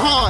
جهان.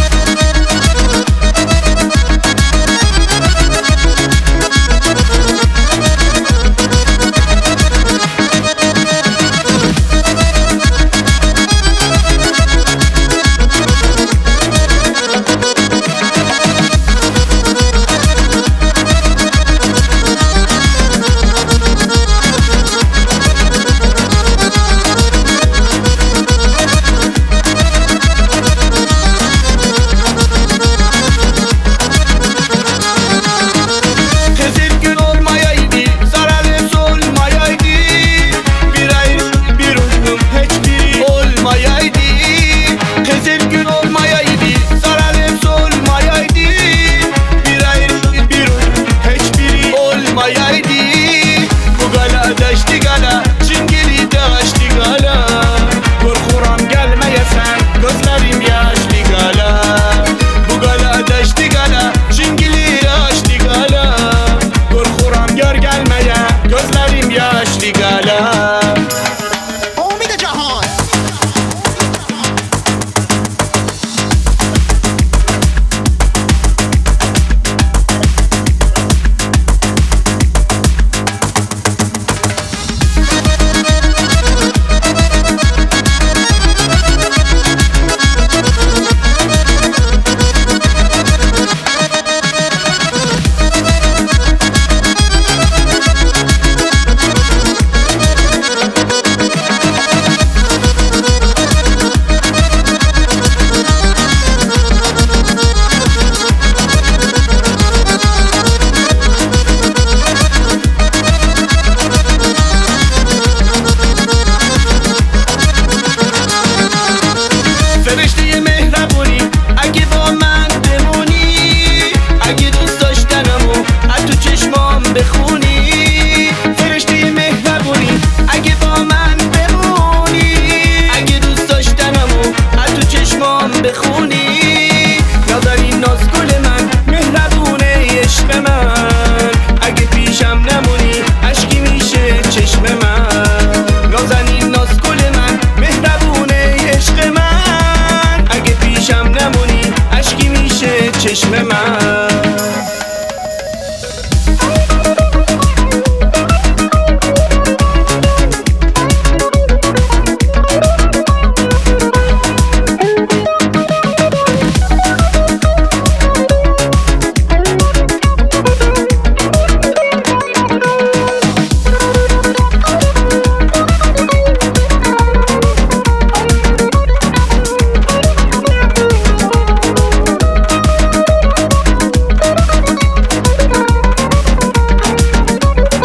فرشته مهربونی اگه با من بمونی، اگه دوست داشتنمو از تو چشمام بخونی. فرشته مهربونی اگه با من بمونی، اگه دوست داشتنمو از تو چشمام بخونی. نازنین نازگل من، مهربونه عشق من، اگه پیشم نمونی اشکی میشه چشم من. نازنین نازگل من، مهربونه عشق من، اگه پیشم نمونی اشکی میشه چشم من.